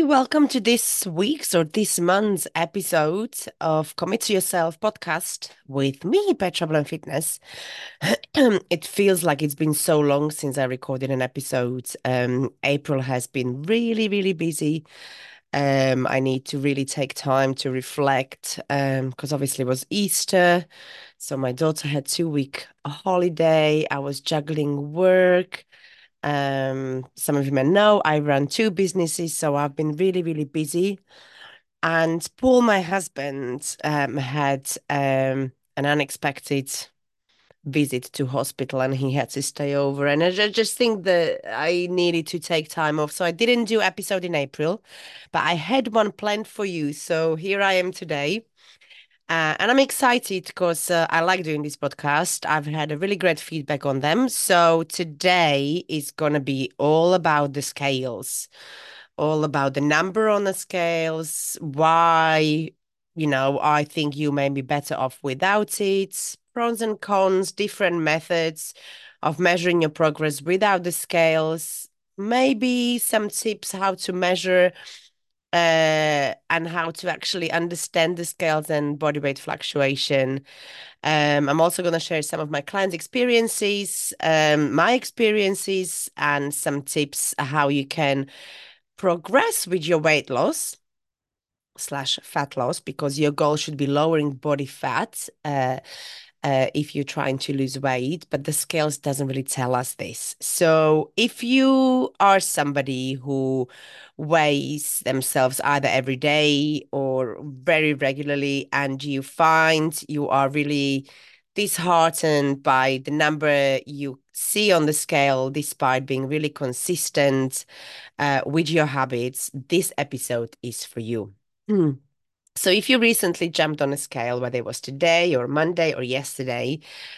welcome to this week's or this month's episode of Commit to Yourself podcast with me, Petra Blum Fitness. It feels like it's been so long since I recorded an episode. April has been really, really busy. I need to really take time to reflect because obviously it was Easter. So my daughter had 2 week holiday. I was juggling work. Some of you may know I run two businesses, so I've been really, really busy. And Paul, my husband, had an unexpected visit to hospital and he had to stay over. And I just think that I needed to take time off. So I didn't do episode in April, but I had one planned for you. So here I am today. And I'm excited because I like doing this podcast. I've had a really great feedback on them. So today is going to be all about the scales, all about the number on the scales, why, I think you may be better off without it, pros and cons, different methods of measuring your progress without the scales, maybe some tips how to measure and how to actually understand the scales and body weight fluctuation. I'm also going to share some of my clients' experiences, my experiences, and some tips how you can progress with your weight loss slash fat loss because your goal should be lowering body fat if you're trying to lose weight, but the scales doesn't really tell us this. So if you are somebody who weighs themselves either every day or very regularly and you find you are really disheartened by the number you see on the scale despite being really consistent with your habits, this episode is for you. Hmm. So if you recently jumped on a scale, whether it was today or Monday or yesterday,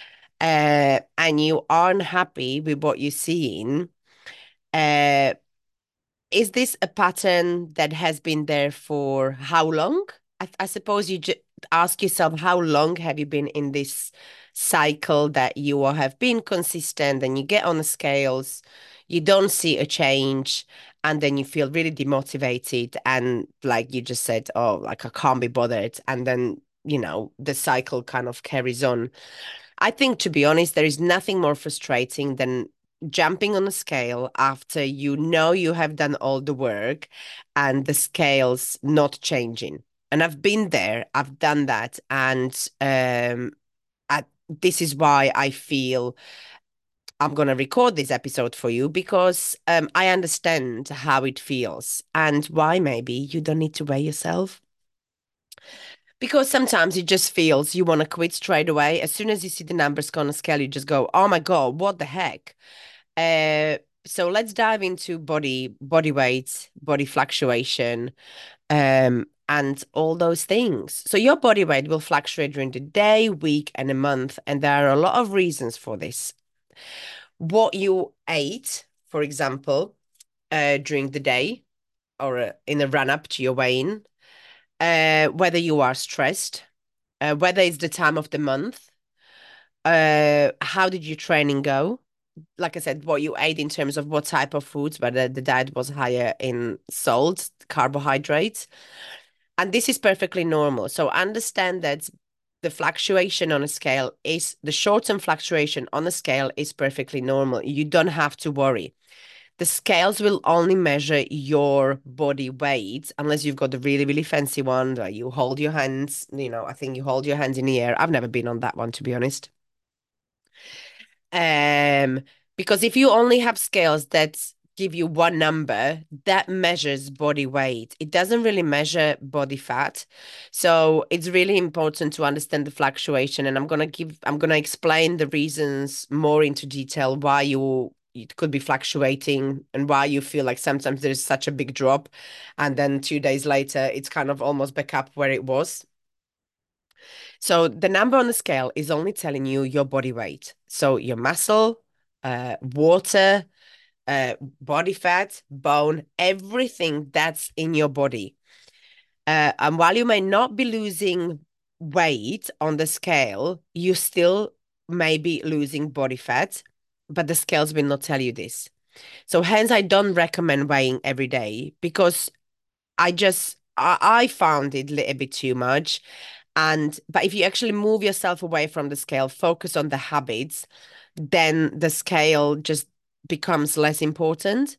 and you aren't happy with what you're seeing, uh, is this a pattern that has been there for how long? I suppose you ask yourself, how long have you been in this cycle that you have been consistent and you get on the scales, you don't see a change, and then you feel really demotivated and like you just said, oh, like I can't be bothered. And then, the cycle kind of carries on. I think, to be honest, there is nothing more frustrating than jumping on a scale after you know you have done all the work and the scale's not changing. And I've been there, I've done that. And this is why I feel I'm going to record this episode for you because I understand how it feels and why maybe you don't need to weigh yourself. Because sometimes it just feels you want to quit straight away. As soon as you see the numbers on a scale, you just go, "Oh my God, what the heck?" Uh, so let's dive into body weight, body fluctuation, and all those things. So your body weight will fluctuate during the day, week, and a month, and there are a lot of reasons for this. What you ate, for example, during the day or in the run up to your weighing, whether you are stressed, whether it's the time of the month, how did your training go? Like I said, what you ate in terms of what type of foods, whether the diet was higher in salt, carbohydrates. And this is perfectly normal. So understand that the fluctuation on a scale is the short-term fluctuation on a scale is perfectly normal. You don't have to worry. The scales will only measure your body weight unless you've got a really, really fancy one where you hold your hands, I think you hold your hands in the air. I've never been on that one, to be honest. Um, because if you only have scales that give you one number, that measures body weight. It doesn't really measure body fat. So it's really important to understand the fluctuation. And I'm gonna explain the reasons more into detail why it could be fluctuating and why you feel like sometimes there's such a big drop and then 2 days later it's kind of almost back up where it was. So the number on the scale is only telling you your body weight. So your muscle, water, body fat, bone, everything that's in your body. And while you may not be losing weight on the scale, you still may be losing body fat, but the scales will not tell you this. So hence, I don't recommend weighing every day because I found it a little bit too much. And but if you actually move yourself away from the scale, focus on the habits, then the scale just becomes less important.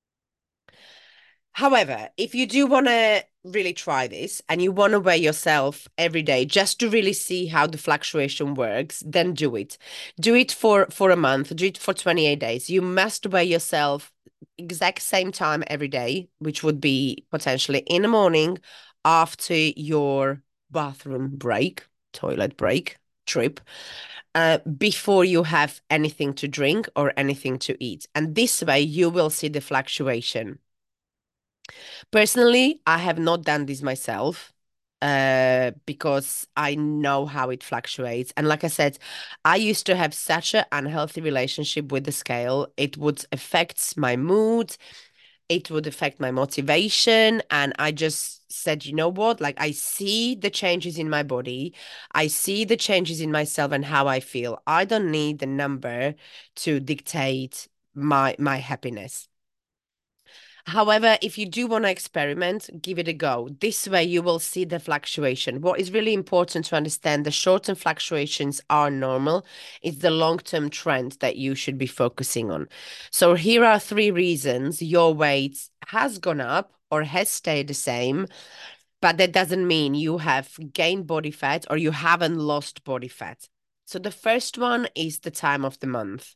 However, if you do want to really try this and you want to weigh yourself every day just to really see how the fluctuation works, then do it. Do it for a month, do it for 28 days. You must weigh yourself exact same time every day, which would be potentially in the morning after your bathroom break, toilet break, trip, before you have anything to drink or anything to eat. And this way you will see the fluctuation. Personally, I have not done this myself because I know how it fluctuates. And like I said, I used to have such an unhealthy relationship with the scale. It would affect my mood, it would affect my motivation. And I just said, you know what? Like, I see the changes in my body, I see the changes in myself and how I feel. I don't need the number to dictate my happiness. However, if you do want to experiment, give it a go. This way, you will see the fluctuation. What is really important to understand, the short-term fluctuations are normal. It's the long-term trend that you should be focusing on. So here are three reasons your weight has gone up or has stayed the same, but that doesn't mean you have gained body fat or you haven't lost body fat. So the first one is the time of the month.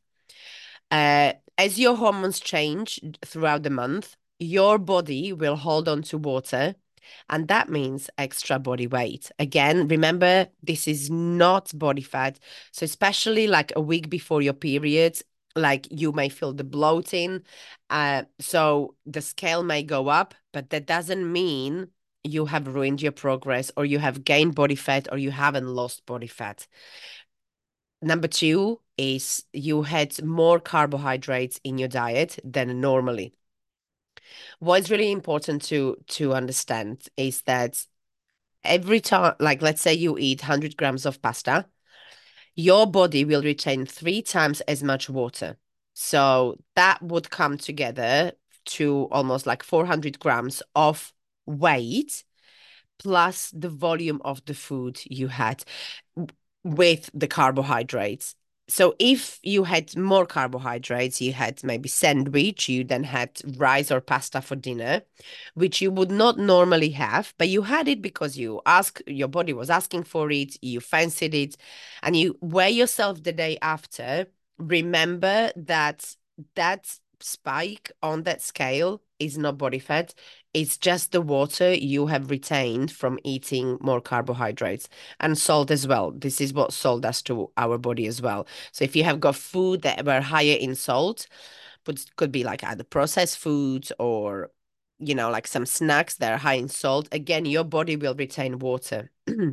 As your hormones change throughout the month, your body will hold on to water, and that means extra body weight. Again, remember, this is not body fat. So, especially like a week before your period, like you may feel the bloating. So, the scale may go up, but that doesn't mean you have ruined your progress or you have gained body fat or you haven't lost body fat. Number two is you had more carbohydrates in your diet than normally. What is really important to understand is that every time, like let's say you eat 100 grams of pasta, your body will retain three times as much water. So that would come together to almost like 400 grams of weight plus the volume of the food you had with the carbohydrates. So if you had more carbohydrates, you had maybe sandwich, you then had rice or pasta for dinner, which you would not normally have, but you had it because your body was asking for it, you fancied it, and you weigh yourself the day after. Remember that that spike on that scale is not body fat. It's just the water you have retained from eating more carbohydrates and salt as well. This is what salt does to our body as well. So if you have got food that were higher in salt, but could be like either processed foods or like some snacks that are high in salt, again, your body will retain water.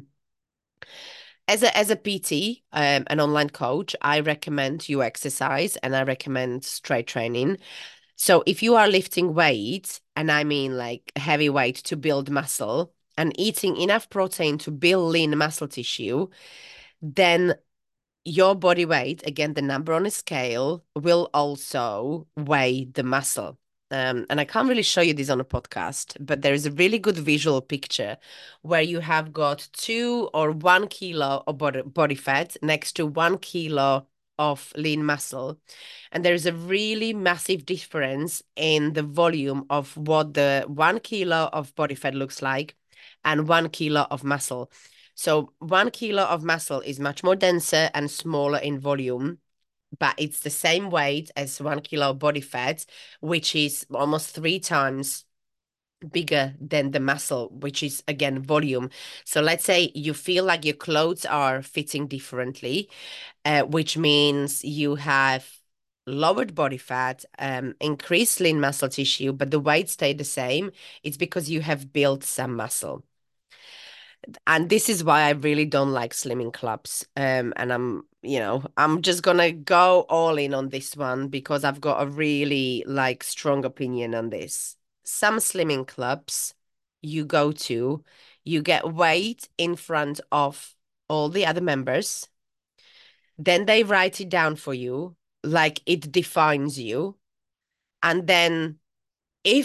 As a PT, an online coach, I recommend you exercise and I recommend straight training. So if you are lifting weight, and I mean like heavy weight to build muscle and eating enough protein to build lean muscle tissue, then your body weight, again, the number on a scale, will also weigh the muscle. And I can't really show you this on a podcast, but there is a really good visual picture where you have got 2 or 1 kilo of body fat next to 1 kilo of lean muscle. And there is a really massive difference in the volume of what the 1 kilo of body fat looks like and 1 kilo of muscle. So 1 kilo of muscle is much more denser and smaller in volume, but it's the same weight as 1 kilo of body fat, which is almost three times bigger than the muscle, which is again volume. So let's say you feel like your clothes are fitting differently, which means you have lowered body fat, increased lean muscle tissue, but the weight stayed the same. It's because you have built some muscle. And this is why I really don't like slimming clubs. And I'm just gonna go all in on this one because I've got a really like strong opinion on this. Some slimming clubs you go to, you get weight in front of all the other members, then they write it down for you like it defines you. And then if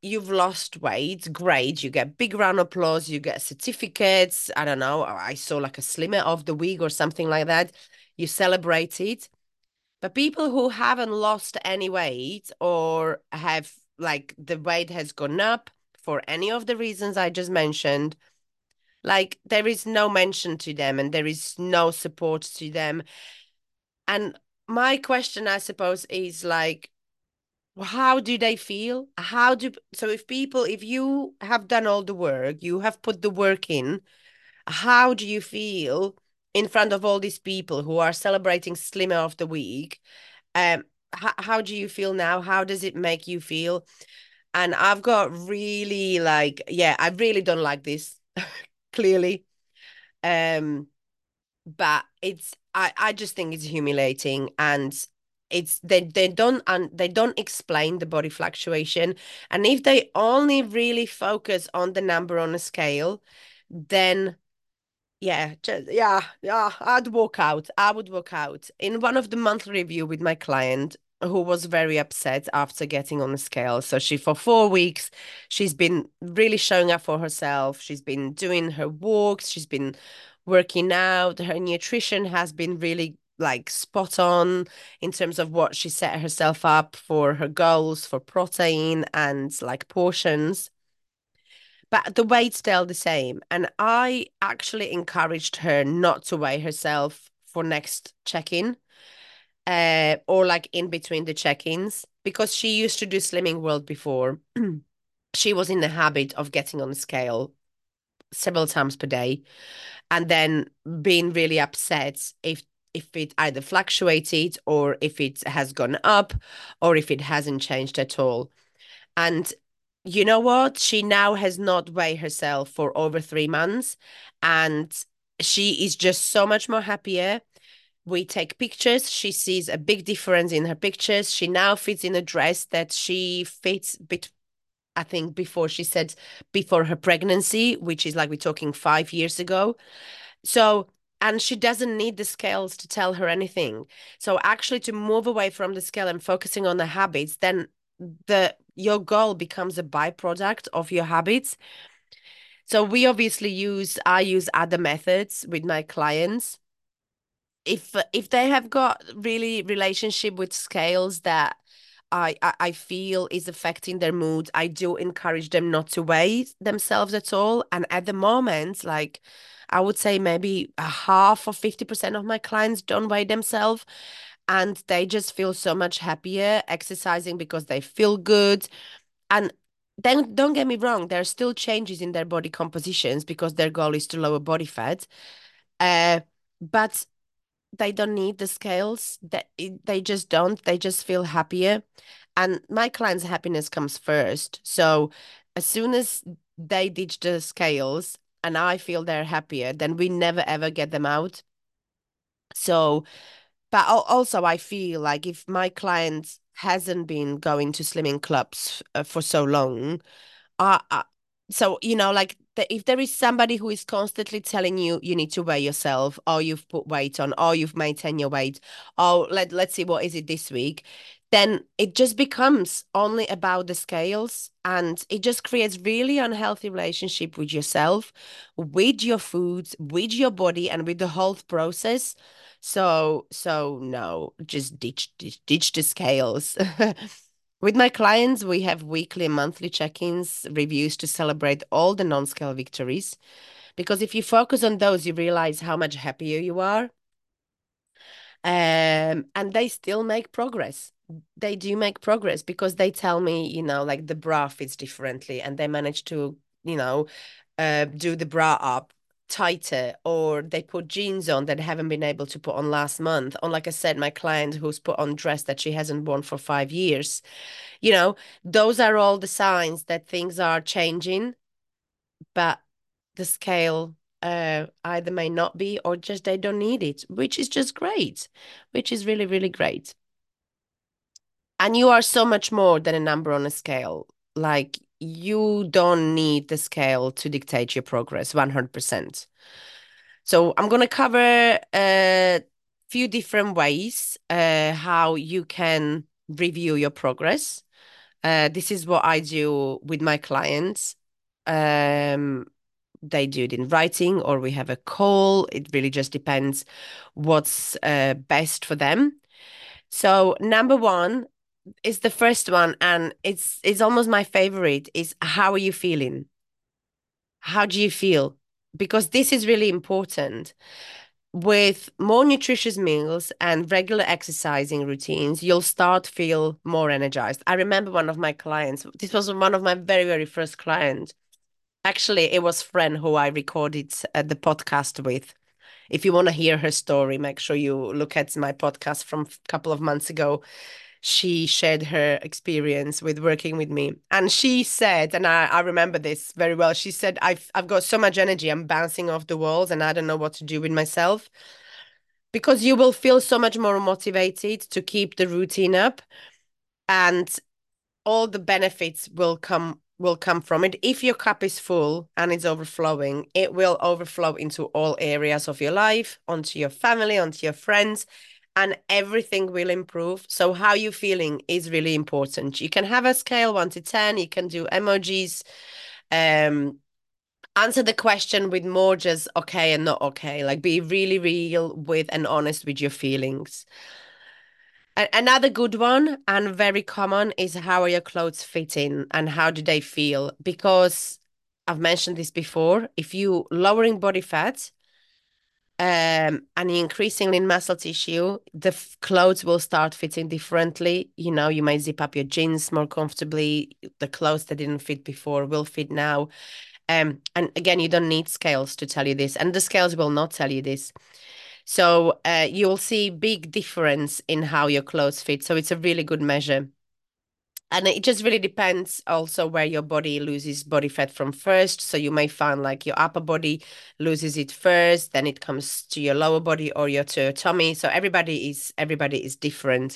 you've lost weight, great. You get big round of applause, you get certificates. I don't know. I saw like a slimmer of the week or something like that. You celebrate it. But people who haven't lost any weight or have like the weight has gone up for any of the reasons I just mentioned, like there is no mention to them and there is no support to them. And my question, I suppose, is like, how do they feel? So if you have done all the work, you have put the work in, how do you feel in front of all these people who are celebrating Slimmer of the Week? How do you feel now? How does it make you feel? And I've got really like, yeah, I really don't like this, clearly. Um, but I just think it's humiliating and they don't explain the body fluctuation. And if they only really focus on the number on a scale, then yeah, yeah, I'd walk out. I would walk out. In one of the monthly review with my client who was very upset after getting on the scale. So she, for 4 weeks, she's been really showing up for herself. She's been doing her walks. She's been working out. Her nutrition has been really like spot on in terms of what she set herself up for her goals for protein and like portions, but the weight's still the same. And I actually encouraged her not to weigh herself for next check-in, or like in between the check-ins, because she used to do Slimming World before. She was in the habit of getting on the scale several times per day and then being really upset if it either fluctuated or if it has gone up or if it hasn't changed at all. And you know what? She now has not weighed herself for over 3 months, and she is just so much more happier. We take pictures. She sees a big difference in her pictures. She now fits in a dress that she fits I think before she said before her pregnancy, which is like we're talking 5 years ago. So, and she doesn't need the scales to tell her anything. So actually to move away from the scale and focusing on the habits, then the your goal becomes a byproduct of your habits. So we obviously I use other methods with my clients. If they have got really relationship with scales that I feel is affecting their mood, I do encourage them not to weigh themselves at all. And at the moment, like I would say maybe a half or 50% of my clients don't weigh themselves and they just feel so much happier exercising because they feel good. And then don't get me wrong, there are still changes in their body compositions because their goal is to lower body fat. Uh, but they don't need the scales. They just don't. They just feel happier. And my clients' happiness comes first. So as soon as they ditch the scales and I feel they're happier, then we never ever get them out. So, but also I feel like if my client hasn't been going to slimming clubs for so long, so like if there is somebody who is constantly telling you you need to weigh yourself, or you've put weight on, or you've maintained your weight, or let's see what is it this week, then it just becomes only about the scales, and it just creates really unhealthy relationship with yourself, with your foods, with your body, and with the whole process. So no, just ditch the scales. With my clients, we have weekly and monthly check-ins, reviews to celebrate all the non-scale victories. Because if you focus on those, you realize how much happier you are. And they still make progress. They do make progress because they tell me, like the bra fits differently and they manage to, do the bra up tighter, or they put jeans on that haven't been able to put on last month. Or like I said, my client who's put on dress that she hasn't worn for 5 years. You know, those are all the signs that things are changing, but the scale either may not be or just they don't need it, which is just great, which is really, really great. And you are so much more than a number on a scale. Like you don't need the scale to dictate your progress 100%. So I'm going to cover a few different ways how you can review your progress. This is what I do with my clients. Um, they do it in writing or we have a call. It really just depends what's best for them. So number one is the first one, and it's almost my favorite, is how are you feeling? How do you feel? Because this is really important. With more nutritious meals and regular exercising routines, you'll start feel more energized. I remember one of my clients, this was one of my very, very first clients. Actually, it was Fran who I recorded the podcast with. If you want to hear her story, make sure you look at my podcast from a couple of months ago. She shared her experience with working with me. And she said, and I remember this very well, she said, I've got so much energy, I'm bouncing off the walls and I don't know what to do with myself. Because you will feel so much more motivated to keep the routine up, and all the benefits will come from it. If your cup is full and it's overflowing, it will overflow into all areas of your life, onto your family, onto your friends, and everything will improve. So how you feeling is really important. You can have a scale 1 to 10, you can do emojis, um answer the question with more just okay and not okay, like be really real with and honest with your feelings. Another good one and very common is how are your clothes fitting and how do they feel? Because I've mentioned this before, if you lowering body fat and increasing lean muscle tissue, the clothes will start fitting differently. You might zip up your jeans more comfortably. The clothes that didn't fit before will fit now. And again, you don't need scales to tell you this, and the scales will not tell you this. So you'll see big difference in how your clothes fit. So it's a really good measure. And it just really depends also where your body loses body fat from first. So you may find like your upper body loses it first, then it comes to your lower body or to your tummy. So everybody is different.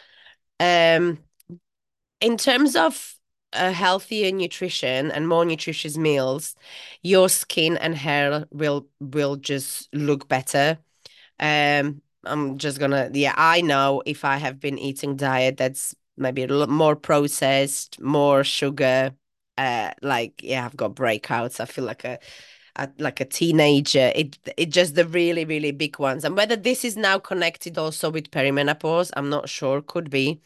Um, in terms of healthier nutrition and more nutritious meals, your skin and hair will just look better. I'm just gonna, yeah, I know if I have been eating diet that's maybe a little more processed, more sugar, like yeah, I've got breakouts. I feel like a teenager. It just the really, really big ones. And whether this is now connected also with perimenopause, I'm not sure, could be.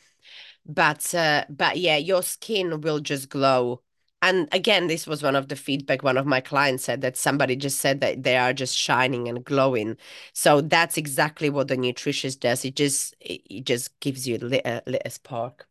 But yeah, your skin will just glow. And again, this was one of the feedback one of my clients said, that somebody just said that they are just shining and glowing. So that's exactly what the nutritious does. It just gives you a spark.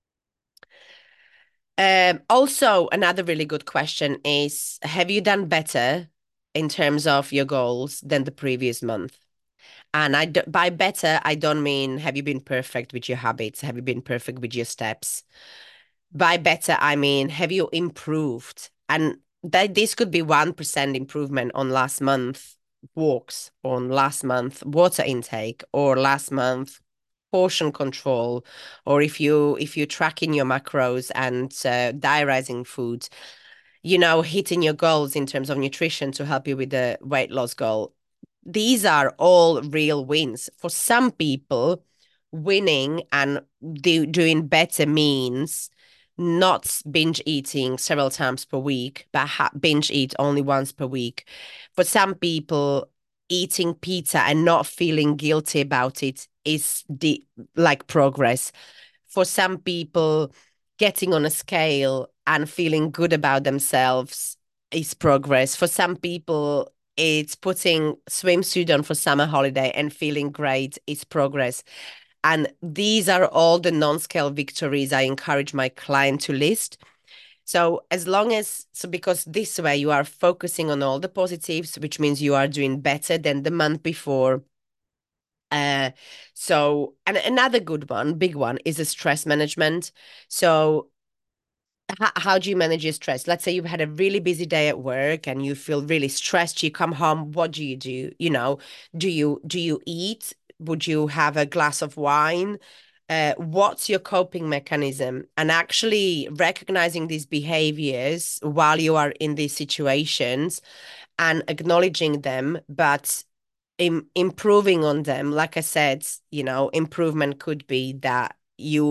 Also, another really good question is, have you done better in terms of your goals than the previous month? And by better, I don't mean have you been perfect with your habits? Have you been perfect with your steps? By better, I mean, have you improved? And this could be 1% improvement on last month walks, on last month water intake, or last month portion control, or if you're tracking your macros and diarising food, hitting your goals in terms of nutrition to help you with the weight loss goal. These are all real wins. For some people, winning and doing better means not binge eating several times per week, but binge eat only once per week. For some people, eating pizza and not feeling guilty about it is like progress. For some people, getting on a scale and feeling good about themselves is progress. For some people, it's putting swimsuit on for summer holiday and feeling great is progress. And these are all the non-scale victories I encourage my client to list. So because this way you are focusing on all the positives, which means you are doing better than the month before. Uh, and another good one, big one, is the stress management. So how do you manage your stress? Let's say you've had a really busy day at work and you feel really stressed. You come home, what do you do? Do you eat? Would you have a glass of wine? What's your coping mechanism? And actually recognizing these behaviors while you are in these situations and acknowledging them, but improving on them. Like I said, improvement could be that you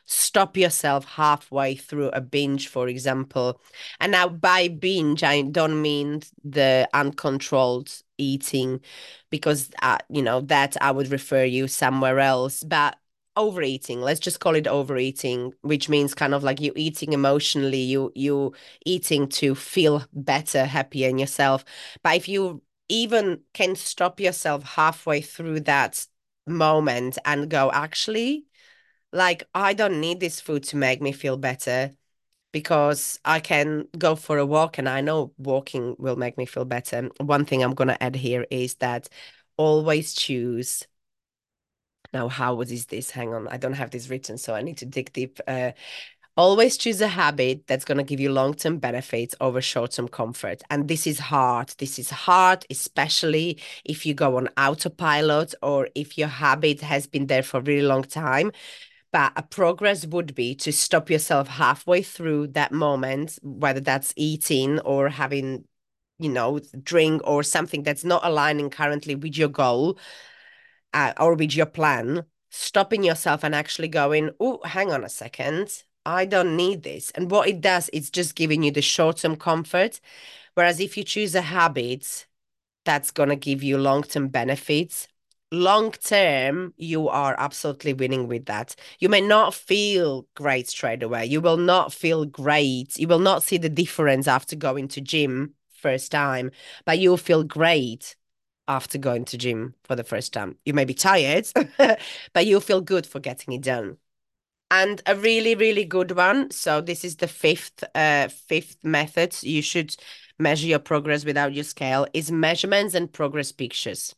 stop yourself halfway through a binge, for example. And now by binge, I don't mean the uncontrolled eating, because that I would refer you somewhere else. But overeating, let's just call it overeating, which means kind of like you eating emotionally, you eating to feel better, happier in yourself. But if you even can stop yourself halfway through that moment and go, actually, like, I don't need this food to make me feel better, because I can go for a walk and I know walking will make me feel better. One thing I'm going to add here is that always choose. Now, how is this? Hang on, I don't have this written, so I need to dig deep. Always choose a habit that's going to give you long-term benefits over short-term comfort. And this is hard. This is hard, especially if you go on autopilot or if your habit has been there for a really long time. But a progress would be to stop yourself halfway through that moment, whether that's eating or having, drink or something that's not aligning currently with your goal, or with your plan, stopping yourself and actually going, oh, hang on a second. I don't need this. And what it does, it's just giving you the short-term comfort. Whereas if you choose a habit that's going to give you long-term benefits, long term, you are absolutely winning with that. You may not feel great straight away. You will not feel great. You will not see the difference after going to gym first time, but you'll feel great after going to gym for the first time. You may be tired, but you'll feel good for getting it done. And a really, really good one. So this is the fifth method. You should measure your progress without your scale, is measurements and progress pictures.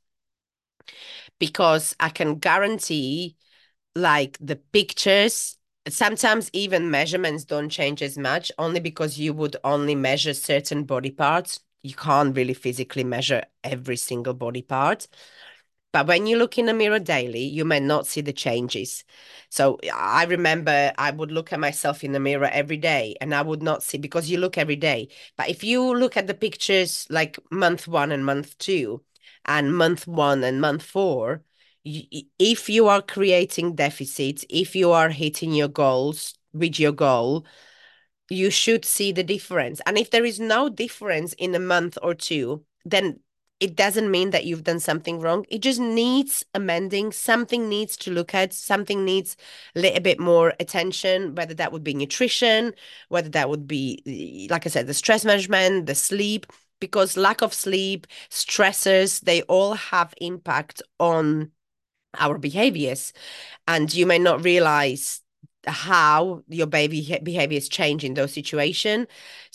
Because I can guarantee, like, the pictures, sometimes even measurements don't change as much, only because you would only measure certain body parts. You can't really physically measure every single body part. But when you look in the mirror daily, you may not see the changes. So I remember I would look at myself in the mirror every day and I would not see, because you look every day. But if you look at the pictures like month 1 and month 2 and month 1 and month 4, if you are creating deficits, if you are hitting your goals with your goal, you should see the difference. And if there is no difference in a month or two, then it doesn't mean that you've done something wrong. It just needs amending. Something needs to look at, something needs a little bit more attention, whether that would be nutrition, whether that would be, like I said, the stress management, the sleep, because lack of sleep, stressors, they all have impact on our behaviors. And you may not realize how your baby behaviors change in those situations.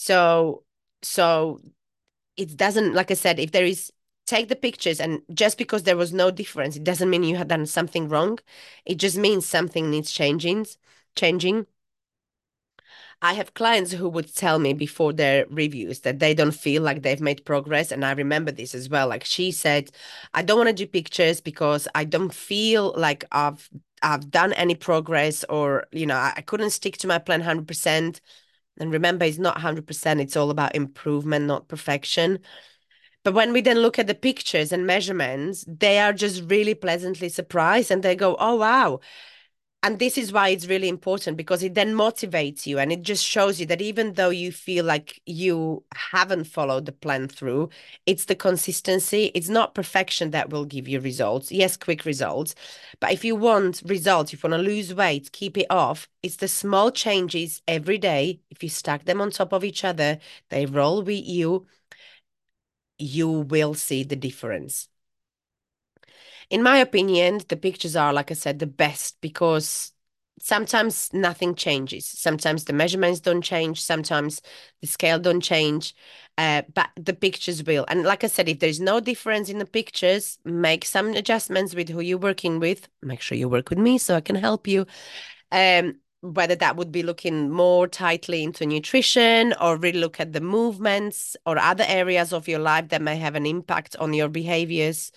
So it doesn't, like I said, if there is, take the pictures, and just because there was no difference, it doesn't mean you had done something wrong. It just means something needs changing. I have clients who would tell me before their reviews that they don't feel like they've made progress. And I remember this as well. Like, she said, I don't want to do pictures because I don't feel like I've done any progress, or, I couldn't stick to my plan 100%. And remember, it's not 100%. It's all about improvement, not perfection. But when we then look at the pictures and measurements, they are just really pleasantly surprised, and they go, oh, wow. And this is why it's really important, because it then motivates you, and it just shows you that even though you feel like you haven't followed the plan through, it's the consistency. It's not perfection that will give you results. Yes, quick results. But if you want results, if you want to lose weight, keep it off, it's the small changes every day. If you stack them on top of each other, they roll with you, you will see the difference. In my opinion, the pictures are, like I said, the best, because sometimes nothing changes. Sometimes the measurements don't change. Sometimes the scale don't change. But the pictures will. And like I said, if there's no difference in the pictures, make some adjustments with who you're working with. Make sure you work with me so I can help you. Whether that would be looking more tightly into nutrition, or really look at the movements or other areas of your life that may have an impact on your behaviors.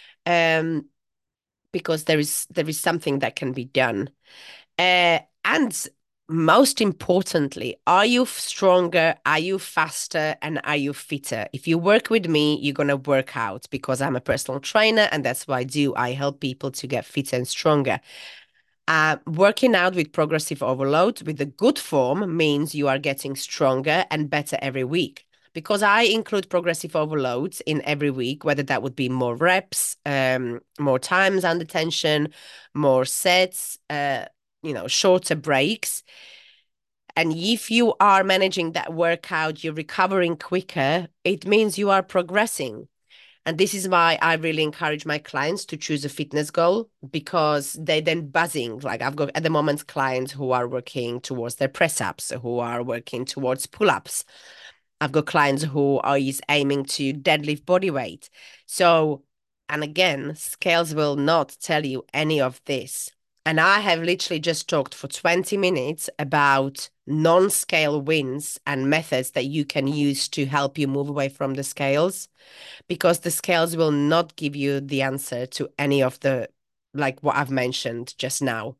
Because there is something that can be done. And most importantly, are you stronger? Are you faster? And are you fitter? If you work with me, you're going to work out, because I'm a personal trainer, and that's what I do. I help people to get fitter and stronger. Working out with progressive overload with the good form means you are getting stronger and better every week. Because I include progressive overloads in every week, whether that would be more reps, more times under tension, more sets, shorter breaks. And if you are managing that workout, you're recovering quicker, it means you are progressing. And this is why I really encourage my clients to choose a fitness goal because they then buzzing. Like I've got at the moment clients who are working towards their press ups, who are working towards pull ups. I've got clients who are is aiming to deadlift body weight. So, and again, scales will not tell you any of this. And I have literally just talked for 20 minutes about non-scale wins and methods that you can use to help you move away from the scales because the scales will not give you the answer to any of the, like what I've mentioned just now.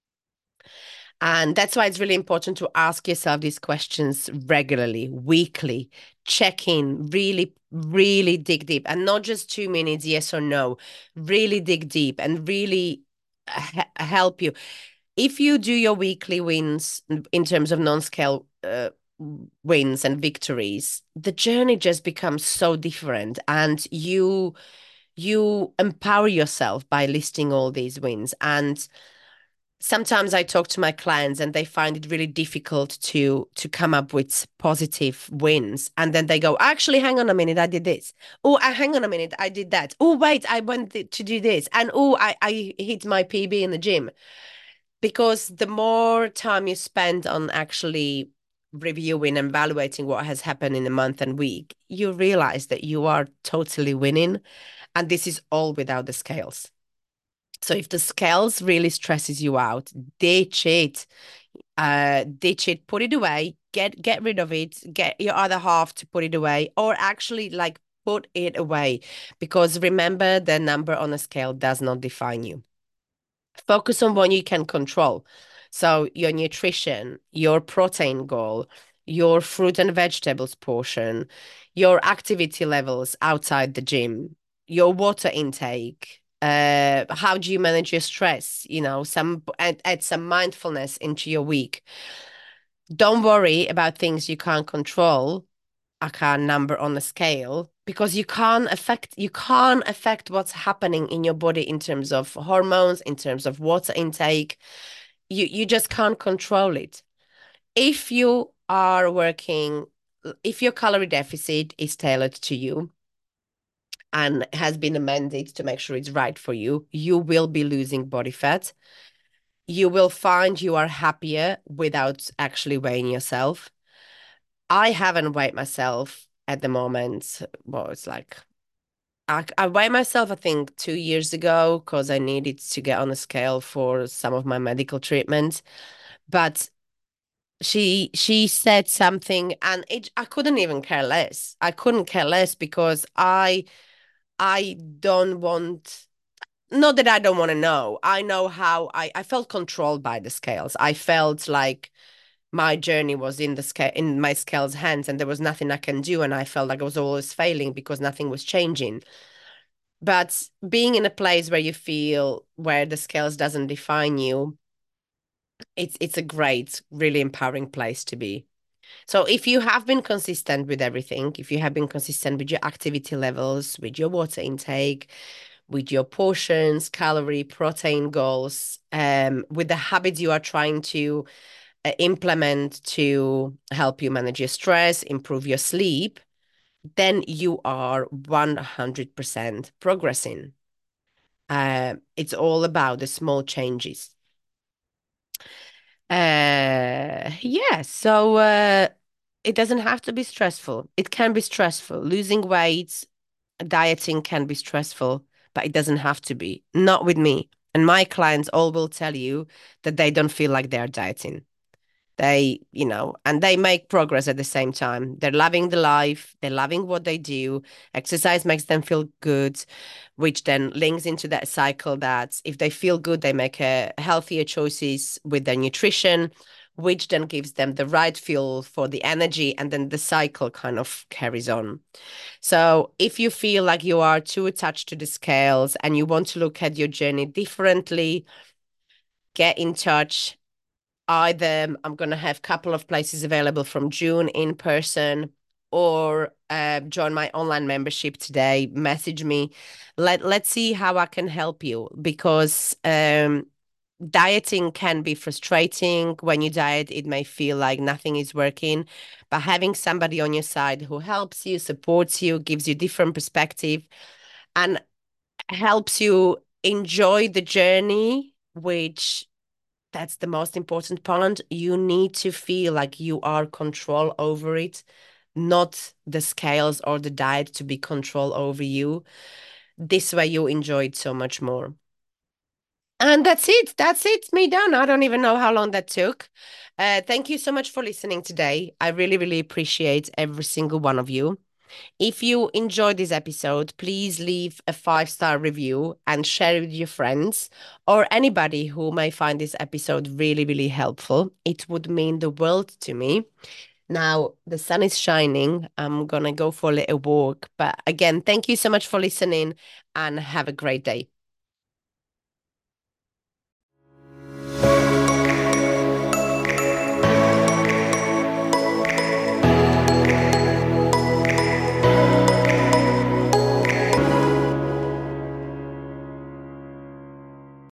And that's why it's really important to ask yourself these questions regularly, weekly, check in, really, really dig deep, and not just 2 minutes, yes or no. Really dig deep and really help you. If you do your weekly wins in terms of non-scale wins and victories, the journey just becomes so different, and you empower yourself by listing all these wins. And sometimes I talk to my clients and they find it really difficult to come up with positive wins. And then they go, actually, hang on a minute, I did this. Oh, hang on a minute, I did that. Oh, wait, I went to do this. And oh, I hit my PB in the gym. Because the more time you spend on actually reviewing and evaluating what has happened in a month and week, you realize that you are totally winning. And this is all without the scales. So if the scales really stresses you out, ditch it. Ditch it, put it away, get rid of it, get your other half to put it away, or actually like put it away. Because remember, the number on a scale does not define you. Focus on what you can control. So your nutrition, your protein goal, your fruit and vegetables portion, your activity levels outside the gym, your water intake. How do you manage your stress? Add some mindfulness into your week. Don't worry about things you can't control, aka number on the scale, because you can't affect what's happening in your body in terms of hormones, in terms of water intake. You just can't control it. If you are working, if your calorie deficit is tailored to you and has been amended to make sure it's right for you, you will be losing body fat. You will find you are happier without actually weighing yourself. I haven't weighed myself at the moment. Well, it's like I weighed myself, I think, 2 years ago because I needed to get on a scale for some of my medical treatment. But she said something, and I couldn't even care less. I couldn't care less because I don't want. Not that I don't want to know. I know how I felt controlled by the scales. I felt like my journey was in my scales hands and there was nothing I can do, and I felt like I was always failing because nothing was changing. But being in a place where you feel where the scales doesn't define you, it's a great, really empowering place to be. So if you have been consistent with everything, if you have been consistent with your activity levels, with your water intake, with your portions, calorie, protein goals, with the habits you are trying to implement to help you manage your stress, improve your sleep, then you are 100% progressing. It's all about the small changes. Yeah, so it doesn't have to be stressful. It can be stressful. Losing weight, dieting can be stressful, but it doesn't have to be. Not with me. And my clients all will tell you that they don't feel like they're dieting. And they make progress at the same time. They're loving the life, they're loving what they do. Exercise makes them feel good, which then links into that cycle that if they feel good, they make healthier choices with their nutrition, which then gives them the right fuel for the energy. And then the cycle kind of carries on. So if you feel like you are too attached to the scales and you want to look at your journey differently, get in touch. Either I'm going to have a couple of places available from June in person, or join my online membership today. Message me. Let's see how I can help you, because dieting can be frustrating. When you diet, it may feel like nothing is working, but having somebody on your side who helps you, supports you, gives you different perspective, and helps you enjoy the journey, which that's the most important part. You need to feel like you are control over it, not the scales or the diet to be control over you. This way you enjoy it so much more. And that's it. That's it. Me done. I don't even know how long that took. Thank you so much for listening today. I really, really appreciate every single one of you. If you enjoyed this episode, please leave a 5-star review and share it with your friends or anybody who may find this episode really, really helpful. It would mean the world to me. Now, the sun is shining. I'm gonna go for a little walk. But again, thank you so much for listening and have a great day.